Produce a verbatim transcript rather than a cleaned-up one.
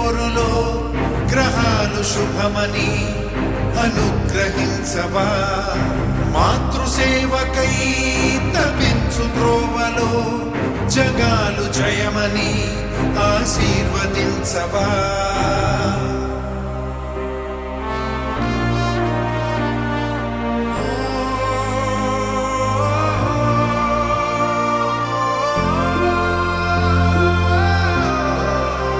జోరులో గ్రహాలు శుభమని అనుగ్రహించవా. మాతృసేవకై తపించు త్రోవలో జగాలు జయమని ఆశీర్వదించవా.